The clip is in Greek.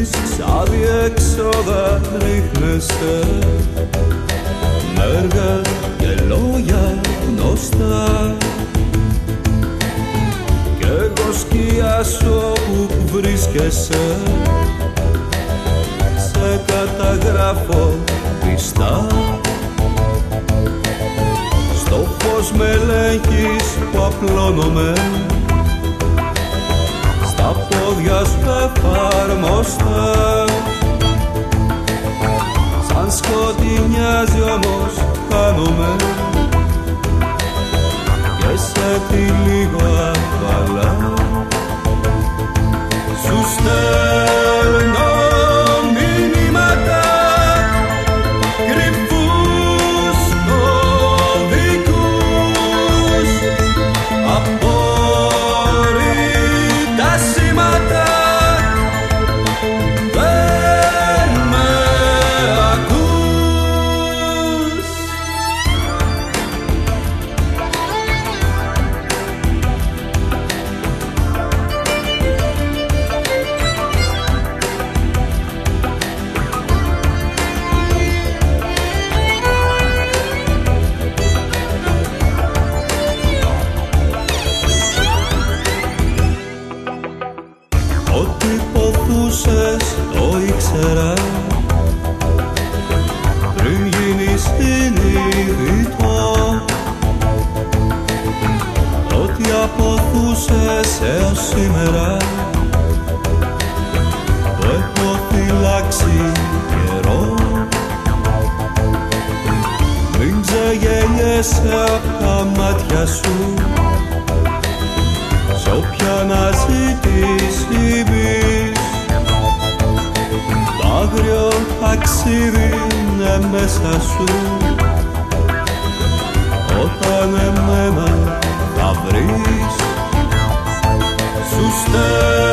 σαν διέξοδα ρίχνεσαι με έργα και λόγια γνωστά κι εγώ σκιάσω που βρίσκεσαι σε καταγράφω πιστά. Στο φως με ελέγχεις που απλώνομαι στα πόδια σου εφαρμοστά. Σαν σκοτεινιάζει όμως χάνομαι και σε τυλίγω απαλά. Σου στέλνω μηνύματα κρυφούς κωδικούς, απόρριτα σήματα. Δεν με ακούς. Ό,τι ποθούσες το ήξερα πριν γίνεις συνειδητό. Ό,τι αποθούσες έως σήμερα το έχω φυλάξει καιρό. Μην ξεγελιέσαι απ' τα μάτια σου σ' όποια αναζήτηση μπεις. Τ' άγριο ταξίδι είναι μέσα σου όταν εμένα θα βρεις. Σου